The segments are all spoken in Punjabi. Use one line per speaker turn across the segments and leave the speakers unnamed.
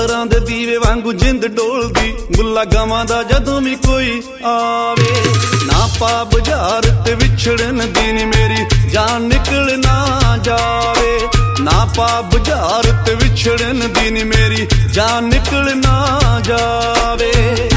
ਕਦਰਾਂ ਦੇ ਦੀਵੇ ਵਾਂਗੂ ਜਿੰਦ ਡੋਲਦੀ, ਗੁੱਲਾ ਗਾਵਾਂ ਦਾ ਜਦੋਂ ਵੀ ਕੋਈ ਆਵੇ। ਨਾ ਪਾ ਬੁਝਾਰ ਤੇ ਵਿਛੜਨ ਦੀ ਨੀ ਮੇਰੀ ਜਾਨ ਨਿਕਲ ਨਾ ਜਾਵੇ। ਨਾ ਪਾ ਬੁਝਾਰ ਤੇ ਵਿਛੜਨ ਦੀ ਨੀ ਮੇਰੀ ਜਾਨ ਨਿਕਲ ਨਾ ਜਾਵੇ।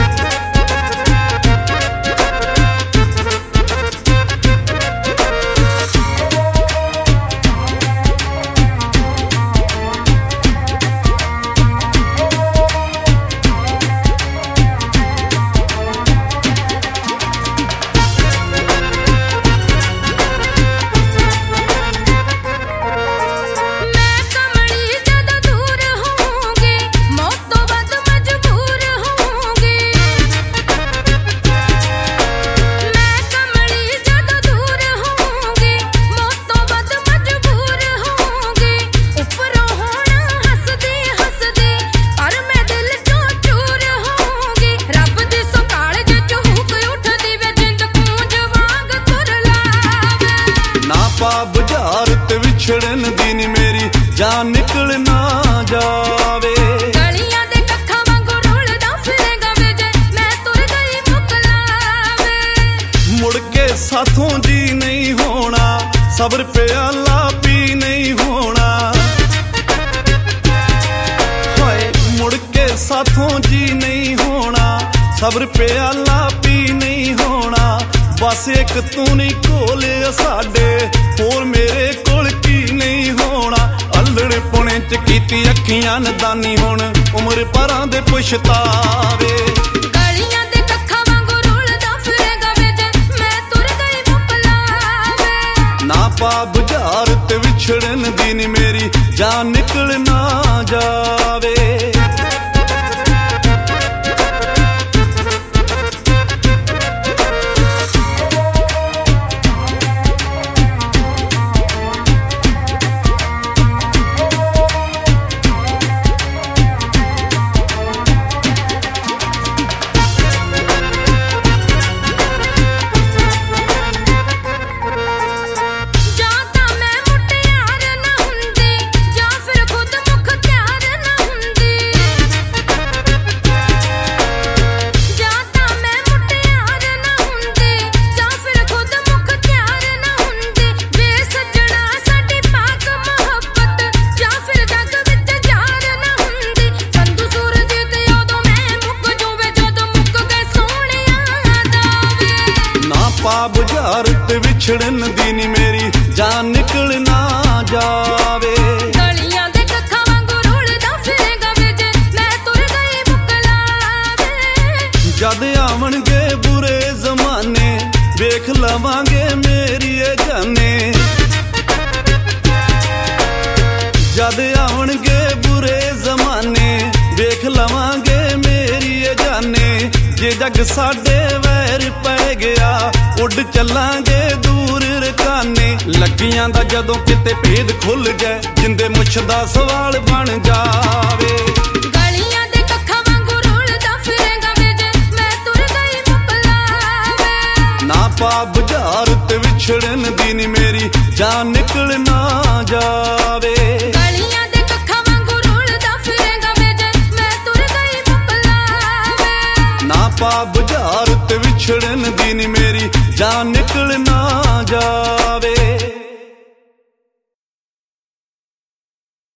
ਬੁਝਾਰ ਤੇ ਵਿਛੜਨ ਦੀ ਨੀ ਮੇਰੀ ਜਾਨ ਨਿਕਲ ਨਾ ਜਾਵੇ।
ਗਲੀਆਂ ਦੇ ਕੱਖਾਂ ਵਾਂਗੂ ਰੁਲਦਾ ਫਿਰੇਗਾ ਵੇ ਜੇ ਮੈਂ ਤੁਰ ਗਈ ਮੁਕਲਾਵੇ।
ਮੁੜ ਕੇ ਸਾਥੋਂ ਜੀ ਨਹੀਂ ਹੋਣਾ, ਸਬਰ ਪਿਆਲਾ ਪੀ ਨਹੀਂ ਹੋਣਾ। ਹਾਏ ਮੁੜ ਕੇ ਸਾਥੋਂ ਜੀ ਨਹੀਂ ਹੋਣਾ, ਸਬਰ ਪਿਆਲਾ ਪੀ ਨਹੀਂ ਹੋਣਾ। ਬਸ ਇੱਕ ਤੂੰ ਨਹੀਂ ਕੋਲ ਸਾਡੇ, ਹੋਰ ਮੇਰੇ ਕੋਲ ਕੀ ਨਹੀਂ ਹੋਣਾ। ਅਲੜ ਪੁਣੇ ਚ ਕੀਤੀ ਅੱਖੀਆਂ ਨਦਾਨੀ, ਹੁਣ ਉਮਰ ਭਰਾਂ ਦੇ ਪੁਛਤਾਵੇ।
ਗਲੀਆਂ ਦੇ ਕੱਖਾਂ ਵਾਂਗੂ ਰੁਲਦਾ ਫਿਰੇਗਾ ਵੇ ਜੇ ਮੈਂ ਤੁਰ ਗਈ ਮੁਕਲਾਵੇ।
ਨਾ ਪਾ ਬੁਝਾਰ ਤੇ ਵਿਛੜਨ ਦੀ ਨੀ ਮੇਰੀ ਜਾਨ ਨਿਕਲ ਨਾ ਜਾਵੇ। ਪਾ ਬੁਝਾਰ ਤੇ ਵਿਛੜਨ ਦੀ ਨੀ ਮੇਰੀ ਜਾਨ ਨਿਕਲ ਨਾ ਜਾਵੇ।
ਗਲੀਆਂ ਦੇ ਕੱਖਾਂ ਵਾਂਗੂ ਰੁਲਦਾ ਫਿਰੇਗਾ ਵੇ ਜੇ ਮੈਂ ਤੁਰ ਗਈ ਮੁਕਲਾਵੇ।
ਜਦ ਆਵਣਗੇ ਬੁਰੇ ਜ਼ਮਾਨੇ, ਵੇਖ ਲਵਾਂਗੇ ਮੇਰੀ ਇਹ ਜਾਨੇ। ਜਦ ਆਵਣਗੇ ਬੁਰੇ ਜ਼ਮਾਨੇ, ਵੇਖ ਲਵਾਂਗੇ ਮੇਰੀ ਇਹ ਜਾਨੇ। ਜੇ ਜੱਗ ਸਾਡੇ ਵੈਰ ਪੈ ਗਿਆ, ਉੱਡ ਚੱਲਾਂਗੇ ਦੂਰ ਰਕਾਨੇ। ਲੱਗੀਆਂ ਦਾ ਜਦੋਂ ਕਿਤੇ ਭੇਦ ਖੁੱਲ ਜਾਏ, ਜਿੰਦੇ ਮੁੱਛ ਦਾ ਸਵਾਲ ਬਣ ਜਾਵੇ।
ਗਲੀਆਂ ਦੇ ਕੱਖਾਂ ਵਾਂਗੂ ਰੁਲਦਾ ਫਿਰੇਗਾ ਵੇ ਜੇ ਮੈਂ ਤੁਰ ਗਈ ਮੁਕਲਾਵੇ।
ਨਾ ਪਾ ਬੁਝਾਰ ਤੇ ਵਿਛੜਨ ਦੀ ਨੀ ਮੇਰੀ ਜਾਨ ਨਿਕਲ ਨਾ ਜਾਵੇ।
ਗਲੀਆਂ ਦੇ ਕੱਖਾਂ ਵਾਂਗੂ ਰੁਲਦਾ ਫਿਰੇਗਾ ਵੇ ਜੇ ਮੈਂ ਤੁਰ ਗਈ ਮੁਕਲਾਵੇ।
ਨਾ ਪਾ ਬੁਝਾਰ ਤੇ ਵਿਛੜਨ ਦੀ ਨੀ ਮੇਰੀ ਜਾਨ ਨਿਕਲ